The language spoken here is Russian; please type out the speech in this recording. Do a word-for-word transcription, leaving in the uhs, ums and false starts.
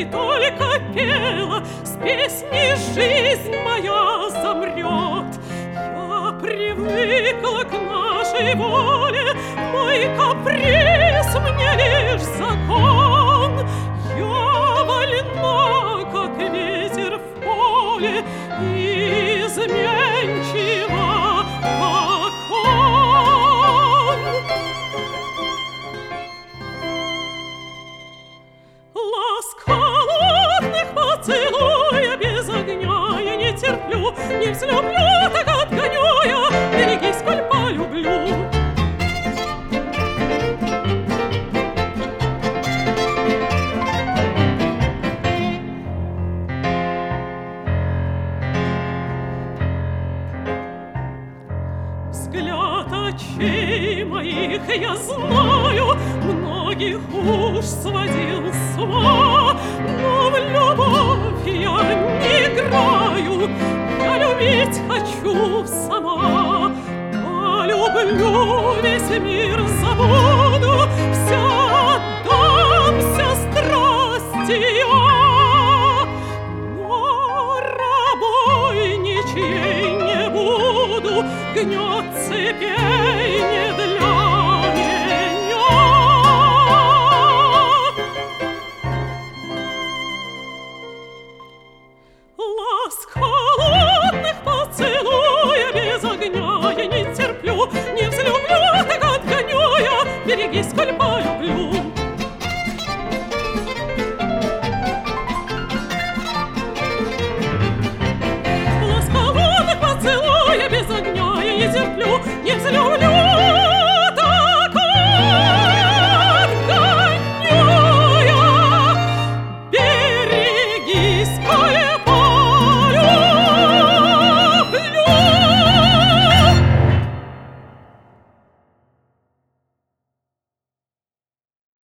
бы только пела, с песней жизнь моя замрет. Я привыкла к нашей воле, мой каприз мне лишь закон. Я вольна, как ветер в поле, изменчива, как он. Ласк холодных поцелуя без огня я не терплю, не взлюблю, так отгоню я, берегись, коль полюблю. Взгляд очей моих, я знаю, многих уж сводил с ума, но в любовь я не играю, я любить хочу сама. Полюблю, весь мир забуду, вся отдамся страсти я, но рабой ничьей не буду, гнет